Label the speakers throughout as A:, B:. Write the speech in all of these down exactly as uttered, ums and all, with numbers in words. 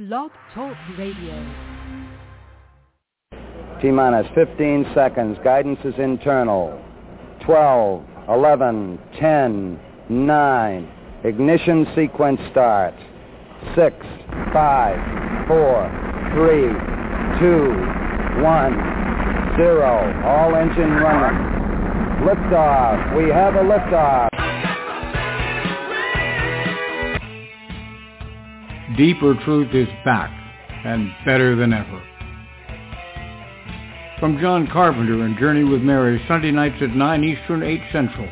A: Blog Talk Radio.
B: T-minus fifteen seconds. Guidance is internal. twelve, eleven, ten, nine. Ignition sequence start. six, five, four, three, two, one, zero. All engine running. Liftoff. We have a liftoff.
C: Deeper Truth is back, and better than ever. From John Carpenter and Journey with Mary, Sunday nights at nine Eastern, eight Central.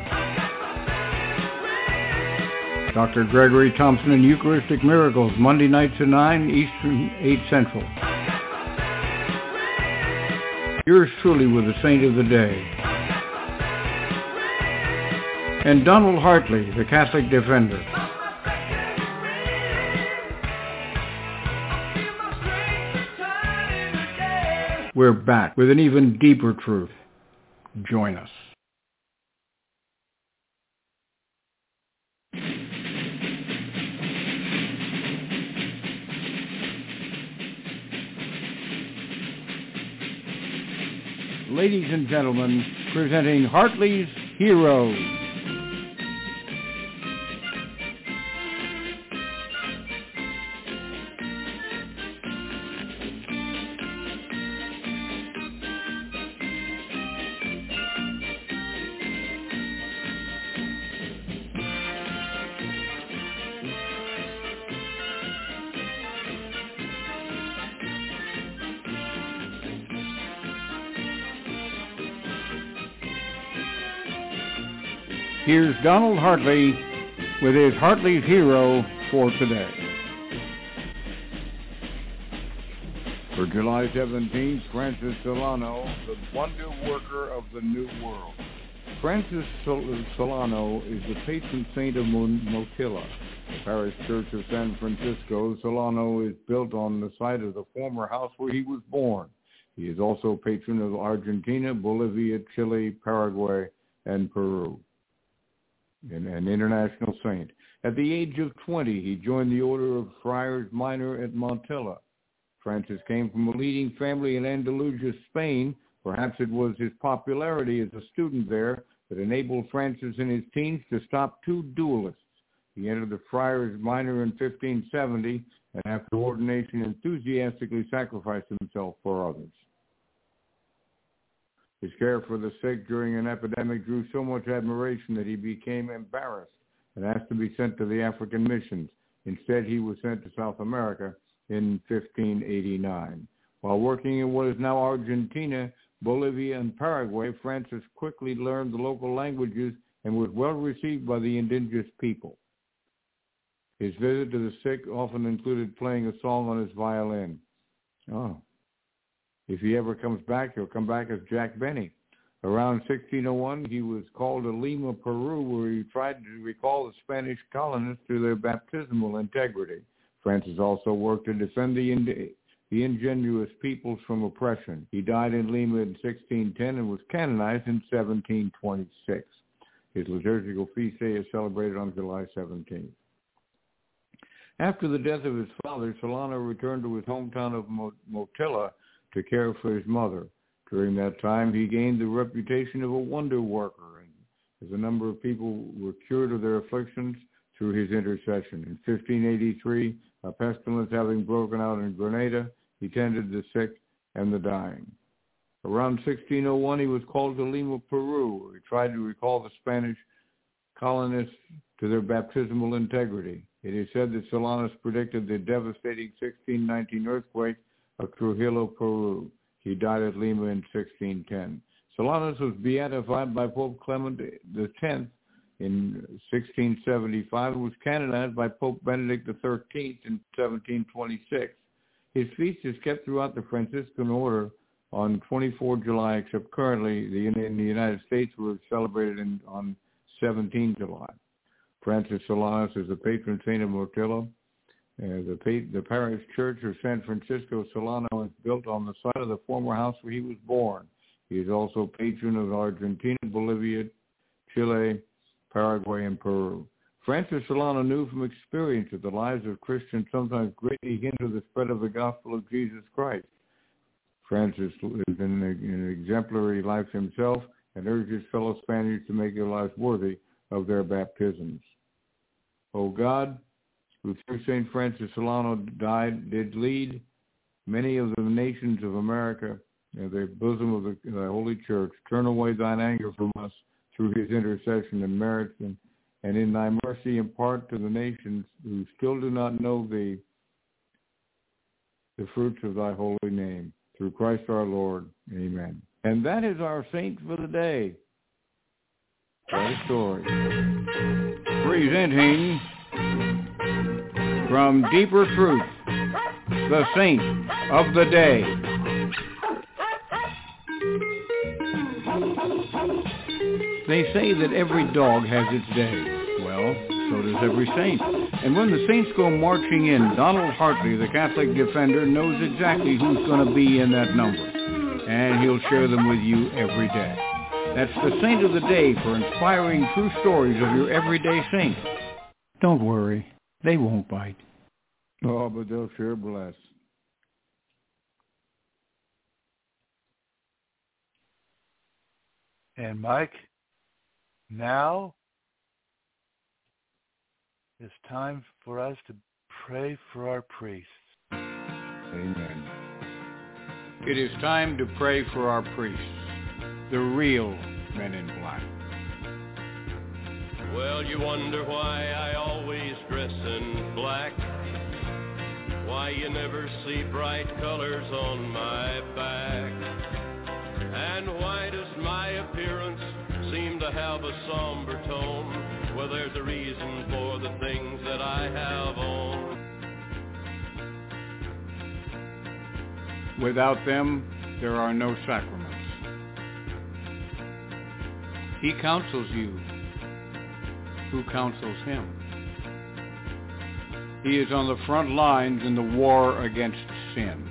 C: Doctor Gregory Thompson and Eucharistic Miracles, Monday nights at nine Eastern, eight Central. Yours truly with the Saint of the Day. And Donald Hartley, the Catholic Defender. We're back with an even deeper truth. Join us. Ladies and gentlemen, presenting Hartley's Heroes. Here's Donald Hartley with his Hartley's Hero for today. For July seventeenth, Francis Solano, the wonder worker of the New World. Francis Sol- Solano is the patron saint of Motilla, the parish church of San Francisco. Solano is built on the site of the former house where he was born. He is also patron of Argentina, Bolivia, Chile, Paraguay, and Peru. An international saint. At the age of twenty, he joined the Order of Friars Minor at Montilla. Francis came from a leading family in Andalusia, Spain. Perhaps it was his popularity as a student there that enabled Francis in his teens to stop two duelists. He entered the Friars Minor in fifteen seventy, and after ordination enthusiastically sacrificed himself for others. His care for the sick during an epidemic drew so much admiration that he became embarrassed and asked to be sent to the African missions. Instead, he was sent to South America in fifteen eighty-nine. While working in what is now Argentina, Bolivia, and Paraguay, Francis quickly learned the local languages and was well received by the indigenous people. His visit to the sick often included playing a song on his violin. Oh. If he ever comes back, he'll come back as Jack Benny. Around sixteen oh one, he was called to Lima, Peru, where he tried to recall the Spanish colonists to their baptismal integrity. Francis also worked to defend the, ind- the ingenuous peoples from oppression. He died in Lima in sixteen ten and was canonized in seventeen twenty-six. His liturgical feast day is celebrated on July seventeenth. After the death of his father, Solano returned to his hometown of Motilla to care for his mother. During that time, he gained the reputation of a wonder worker, and as a number of people were cured of their afflictions through his intercession. In fifteen eighty-three, a pestilence having broken out in Grenada, he tended the sick and the dying. Around sixteen oh one, he was called to Lima, Peru, where he tried to recall the Spanish colonists to their baptismal integrity. It is said that Solanus predicted the devastating sixteen nineteen earthquake of Trujillo, Peru. He died at Lima in sixteen ten. Solanus was beatified by Pope Clement the tenth in sixteen seventy-five and was canonized by Pope Benedict the thirteenth in seventeen twenty-six. His feast is kept throughout the Franciscan order on the twenty-fourth of July, except currently the, in the United States where it's celebrated in, on the seventeenth of July. Francis Solanus is the patron saint of Motilla. Uh, the, the parish church of San Francisco Solano is built on the site of the former house where he was born. He is also patron of Argentina, Bolivia, Chile, Paraguay, and Peru. Francis Solano knew from experience that the lives of Christians sometimes greatly hinder the spread of the gospel of Jesus Christ. Francis lived an, an exemplary life himself and urged his fellow Spaniards to make their lives worthy of their baptisms. O God, who through Saint Francis Solano died, did lead many of the nations of America in the bosom of the, the Holy Church, turn away thine anger from us through his intercession and merits, and, and in thy mercy impart to the nations who still do not know thee the fruits of thy holy name. Through Christ our Lord. Amen. And that is our saint for the day. What a story. Presenting from Deeper Truth, the saint of the day. They say that every dog has its day. Well, so does every saint. And when the saints go marching in, Donald Hartley, the Catholic Defender, knows exactly who's going to be in that number. And he'll share them with you every day. That's the saint of the day for inspiring true stories of your everyday saint. Don't worry, they won't bite. Oh, but they'll sure bless.
D: And Mike, now it's time for us to pray for our priests.
C: Amen. It is time to pray for our priests, the real men in black.
E: Well, you wonder why I always dress in black, why you never see bright colors on my back, and why does my appearance seem to have a somber tone? Well, there's a reason for the things that I have on.
C: Without them, there are no sacraments. He counsels you who counsels him. He is on the front lines in the war against sin.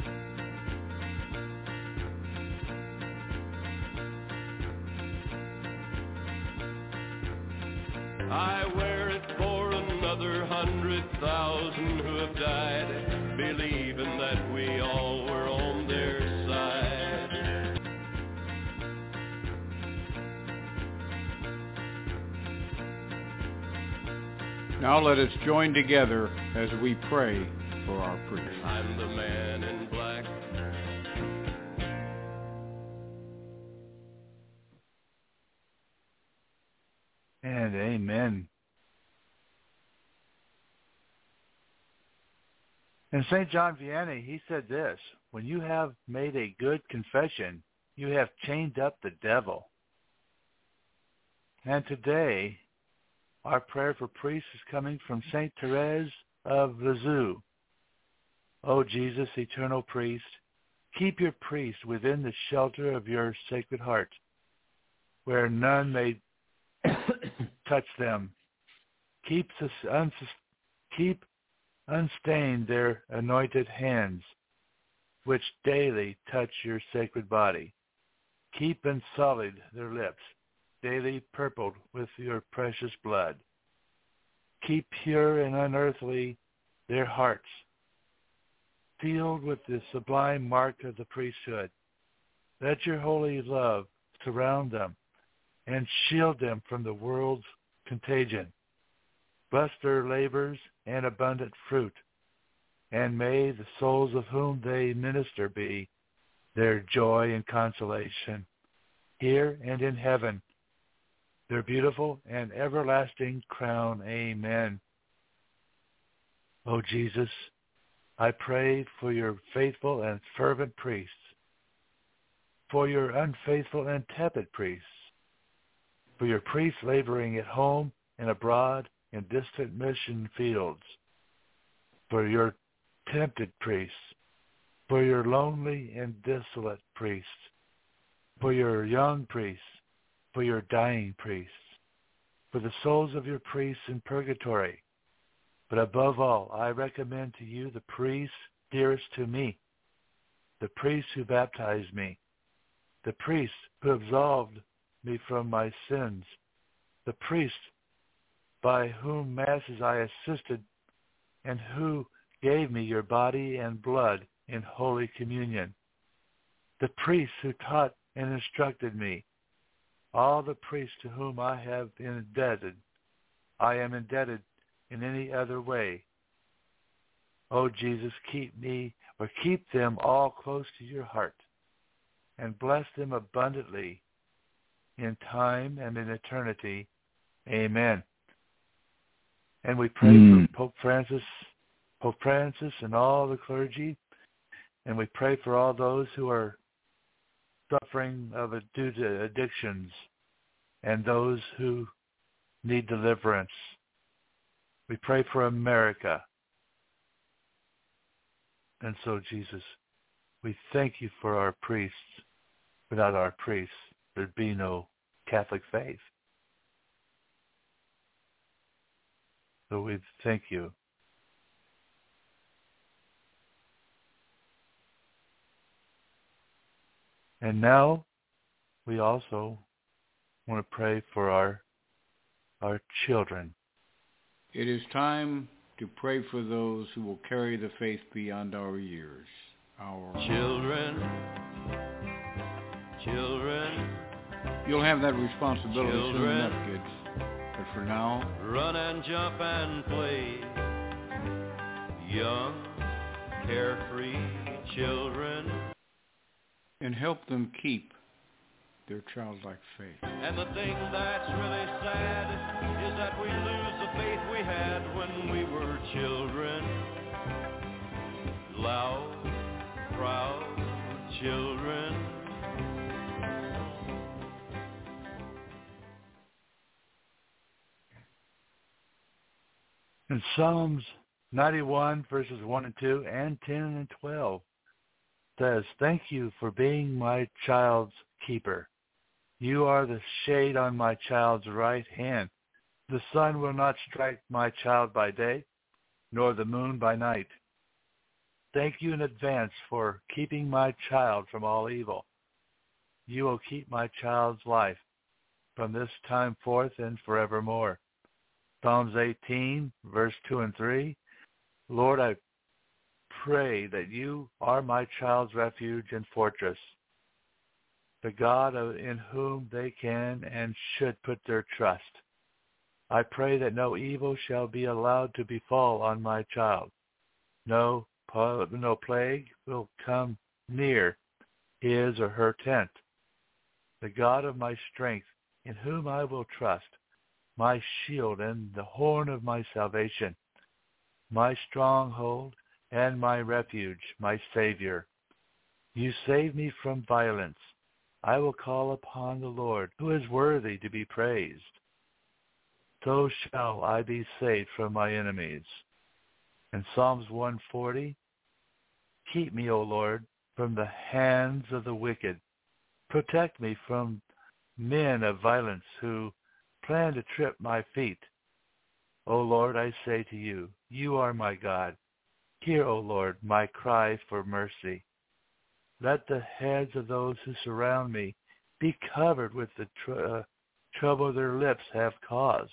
E: I wear it for another hundred thousand who have died, believing that we all were on their side.
C: Now let us join together as we pray for our priests.
E: I'm the man in black.
D: And amen. And Saint John Vianney, he said this: when you have made a good confession, you have chained up the devil. And today, our prayer for priests is coming from Saint Therese of Lisieux. O Jesus, eternal priest, keep your priests within the shelter of your sacred heart, where none may touch them. Keep, uns- keep unstained their anointed hands, which daily touch your sacred body. Keep unsullied their lips, daily purpled with your precious blood. Keep pure and unearthly their hearts, sealed with the sublime mark of the priesthood. Let your holy love surround them and shield them from the world's contagion. Bless their labors and abundant fruit, and may the souls of whom they minister be their joy and consolation, here and in heaven, their beautiful and everlasting crown. Amen. O Jesus, I pray for your faithful and fervent priests, for your unfaithful and tepid priests, for your priests laboring at home and abroad in distant mission fields, for your tempted priests, for your lonely and desolate priests, for your young priests, for your dying priests, for the souls of your priests in purgatory. But above all, I recommend to you the priests dearest to me, the priests who baptized me, the priests who absolved me from my sins, the priests by whom masses I assisted, and who gave me your body and blood in holy communion, the priests who taught and instructed me, all the priests to whom I have been indebted, I am indebted in any other way. O Jesus, keep me, or keep them all close to your heart, and bless them abundantly in time and in eternity. Amen. And we pray mm. for Pope Francis, Pope Francis and all the clergy, and we pray for all those who are suffering of it due to addictions and those who need deliverance. We pray for America. And so, Jesus, we thank you for our priests. Without our priests, there'd be no Catholic faith. So we thank you. And now we also want to pray for our our children.
C: It is time to pray for those who will carry the faith beyond our years. Our
E: children, children.
C: You'll have that responsibility
E: children,
C: soon enough, kids. But for now,
E: run and jump and play. Young, carefree children.
C: And help them keep their childlike faith.
E: And the thing that's really sad is that we lose the faith we had when we were children. Loud, proud children.
D: In Psalms ninety-one, verses one and two, and ten and twelve, says, thank you for being my child's keeper. You are the shade on my child's right hand. The sun will not strike my child by day, nor the moon by night. Thank you in advance for keeping my child from all evil. You will keep my child's life from this time forth and forevermore. Psalms eighteen, verse two and three, Lord, I pray that you are my child's refuge and fortress, the God in whom they can and should put their trust. I pray that no evil shall be allowed to befall on my child. No, no plague will come near his or her tent. The God of my strength, in whom I will trust, my shield and the horn of my salvation, my stronghold and my refuge, my Savior. You save me from violence. I will call upon the Lord, who is worthy to be praised. So shall I be saved from my enemies. In Psalms one forty, keep me, O Lord, from the hands of the wicked. Protect me from men of violence who plan to trip my feet. O Lord, I say to you, you are my God. Hear, O Lord, my cry for mercy. Let the heads of those who surround me be covered with the tr- uh, trouble their lips have caused.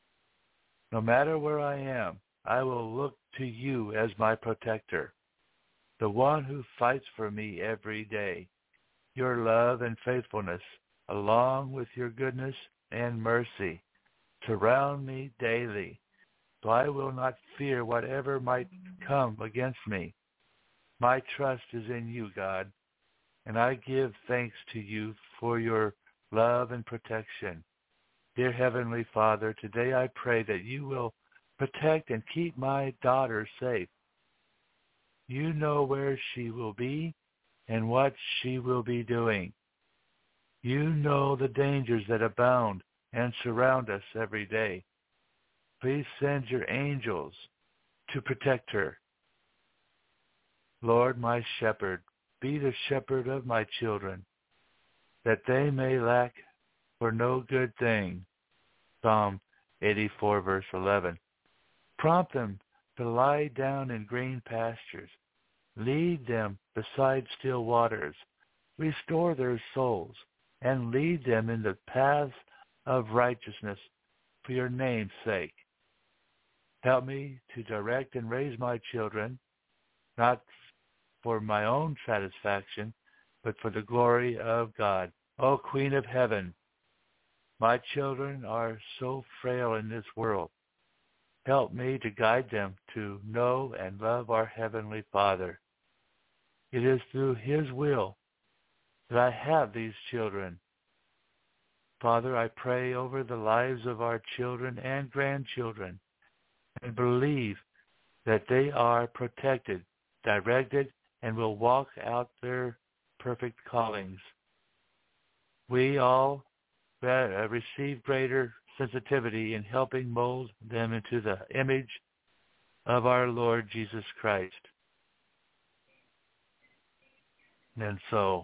D: No matter where I am, I will look to you as my protector, the one who fights for me every day. Your love and faithfulness, along with your goodness and mercy, surround me daily, so I will not fear whatever might come against me. My trust is in you, God, and I give thanks to you for your love and protection. Dear Heavenly Father, today I pray that you will protect and keep my daughter safe. You know where she will be and what she will be doing. You know the dangers that abound and surround us every day. Please send your angels to protect her. Lord, my shepherd, be the shepherd of my children, that they may lack for no good thing. Psalm eighty-four, verse eleven. Prompt them to lie down in green pastures. Lead them beside still waters. Restore their souls and lead them in the paths of righteousness for your name's sake. Help me to direct and raise my children, not for my own satisfaction, but for the glory of God. O Queen of Heaven, my children are so frail in this world. Help me to guide them to know and love our Heavenly Father. It is through His will that I have these children. Father, I pray over the lives of our children and grandchildren and believe that they are protected, directed, and will walk out their perfect callings. We all receive greater sensitivity in helping mold them into the image of our Lord Jesus Christ. And so,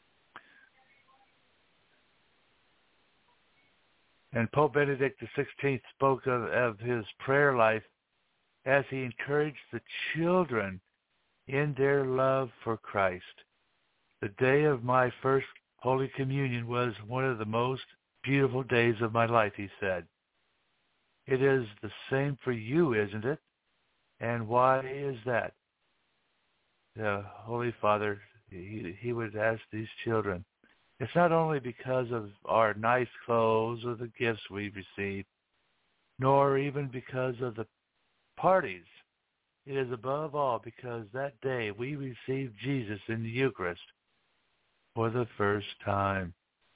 D: and Pope Benedict the sixteenth spoke of, of his prayer life as he encouraged the children in their love for Christ. The day of my first Holy Communion was one of the most beautiful days of my life, he said. It is the same for you, isn't it? And why is that? The Holy Father, he, he would ask these children, it's not only because of our nice clothes or the gifts we receive, nor even because of the parties. It is above all because that day we received Jesus in the Eucharist for the first time.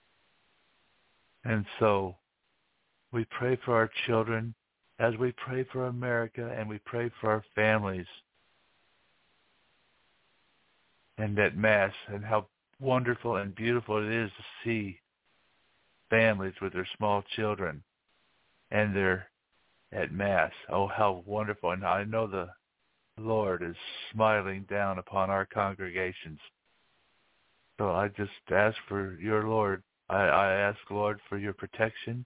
D: And so we pray for our children as we pray for America and we pray for our families. And at Mass, and how wonderful and beautiful it is to see families with their small children and they're at Mass. Oh, how wonderful. And I know the Lord is smiling down upon our congregations. So I just ask for your Lord, I, I ask, Lord, for your protection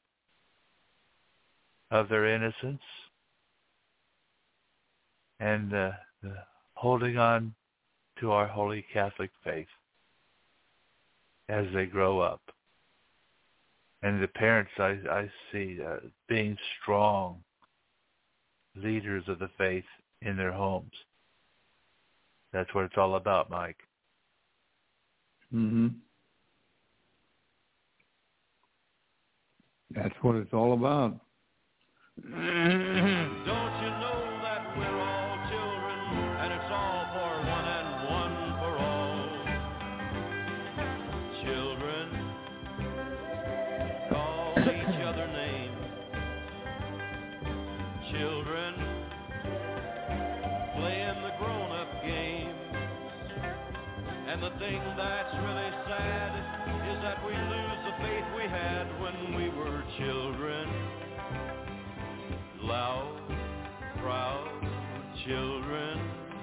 D: of their innocence and uh, the holding on to our holy Catholic faith as they grow up. And the parents I, I see uh, being strong leaders of the faith in their homes. That's what it's all about, Mike.
C: Mm-hmm. That's what it's all about.
E: Don't you know that we're all children, and it's all for one and one for all? Children, call each other names. Children, playing the grown-up game. And the thing that's really sad is that we lose the faith we had when we were children. Loud, proud children.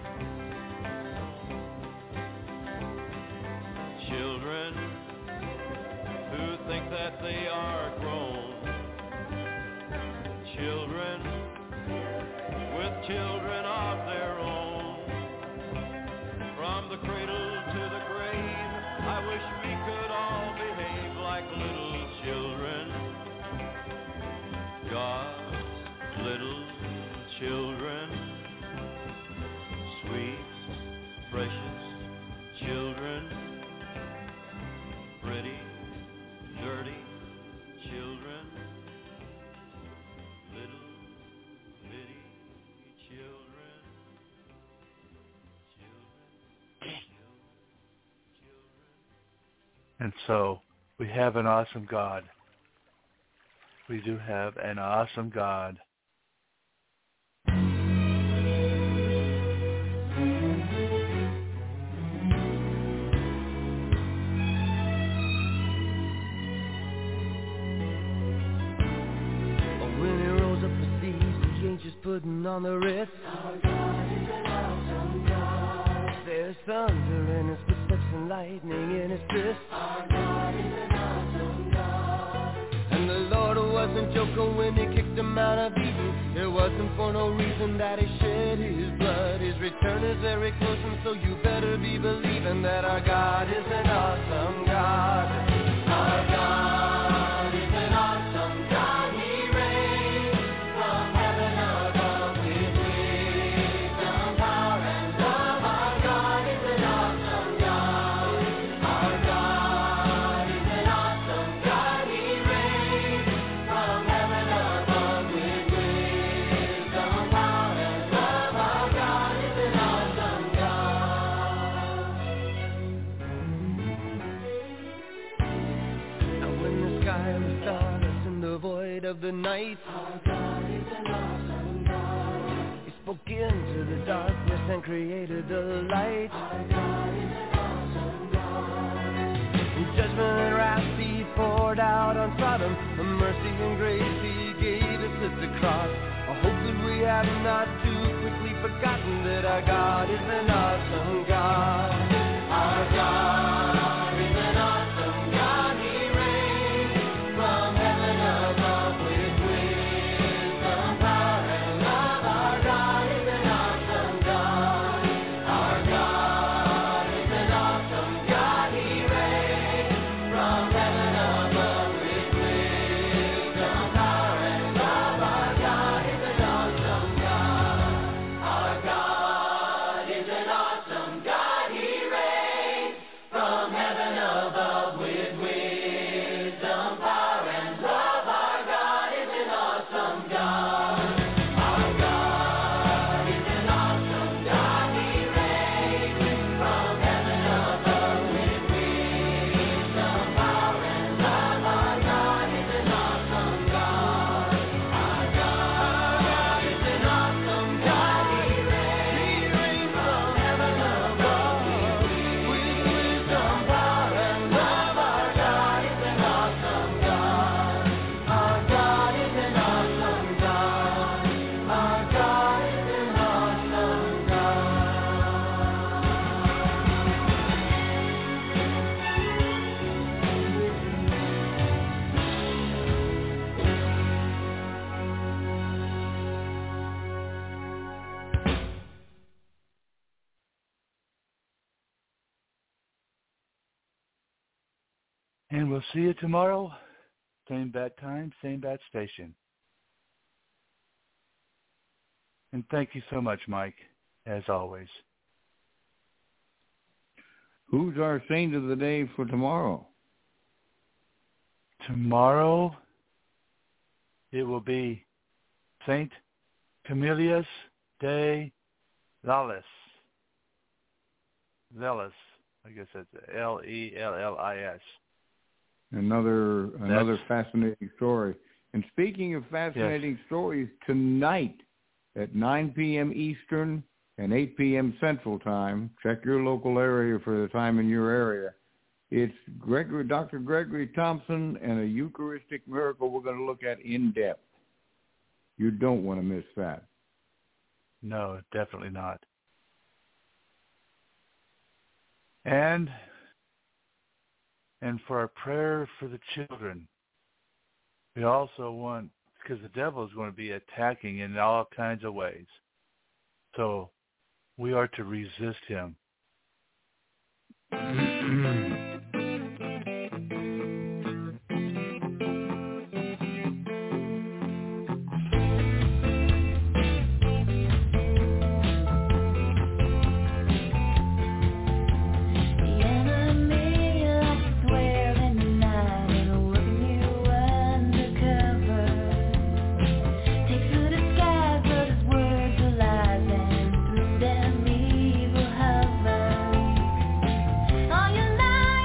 E: Children who think that they are grown. Children with children of their own. From the cradle to the grave, I wish we could all behave like little children. God's little children, sweet, precious children, pretty, dirty children, little bitty children, children, children.
D: And so we have an awesome God. We do have an awesome God.
F: Putting on the wrist. Our God is an awesome God. There's thunder in his footsteps and lightning in his fist. Our God is an awesome God. And the Lord wasn't joking when he kicked him out of Eden. It wasn't for no reason that he shed his blood. His return is very close, and so you better be believing that our God is an awesome God. Our God is an awesome God. He reigns from heaven above with of the night. Our God is an awesome God. He spoke into the darkness and created the light. Our God is an awesome God. Judgment and wrath He poured out on Sodom. A mercy and grace He gave us at the cross. I hope that we have not too quickly forgotten that our God is an awesome God. Our God is an awesome God. He reigns from heaven above with wisdom, power, and love. Our God is an awesome God. Our God is an awesome God. He reigns from heaven above with wisdom, power, and love. Our God is an awesome God. Our God is an awesome God. He reigns from heaven above with wisdom, power, and love. Our God is an awesome God. Our God is an awesome God. He reigns from heaven above with wisdom, power, and love. Our God is an awesome God. Our God is an awesome God. He reigns from heaven above with wisdom, power, and love. Our God is an awesome God. Our God is an awesome God. Our God is an awesome
D: And we'll see you tomorrow. Same bad time, same bad station. And thank you so much, Mike, as always.
C: Who's our saint of the day for tomorrow?
D: Tomorrow, it will be Saint Camillus de Lellis. Lellis. I guess that's L E L L I S.
C: Another another
D: That's-
C: fascinating story. And speaking of fascinating stories, tonight at nine p.m. Eastern and eight p.m. Central Time, check your local area for the time in your area. It's Gregory, Doctor Gregory Thompson and a Eucharistic miracle we're going to look at in depth. You don't want to miss that.
D: No, definitely not. And and for our prayer for the children, we also want, because the devil is going to be attacking in all kinds of ways. So we are to resist him.
G: All your life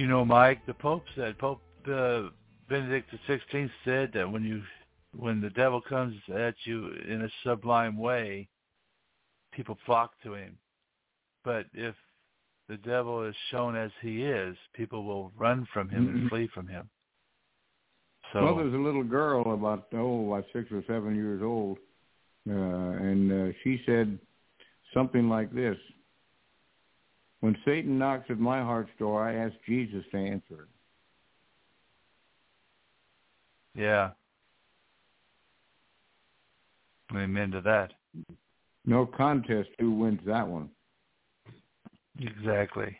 D: You know, Mike, the Pope said, Pope uh, Benedict the sixteenth said that when you, when the devil comes at you in a sublime way, people flock to him. But if the devil is shown as he is, people will run from him mm-hmm. and flee from him. So,
C: well, there's a little girl about, oh, about six or seven years old, uh, and uh, she said something like this: when Satan knocks at my heart's door, I ask Jesus to answer it.
D: Yeah. Amen to that.
C: No contest who wins that one.
D: Exactly.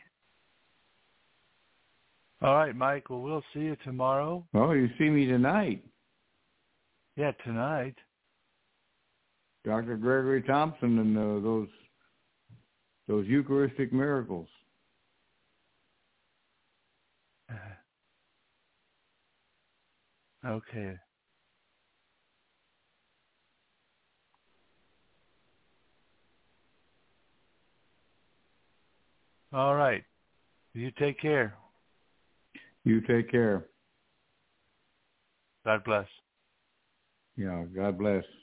D: All right, Mike. Well, we'll see you tomorrow.
C: Oh, you see me tonight.
D: Yeah, tonight.
C: Doctor Gregory Thompson and uh, those those Eucharistic miracles.
D: Okay. All right. You take care.
C: You take care.
D: God bless.
C: Yeah, God bless.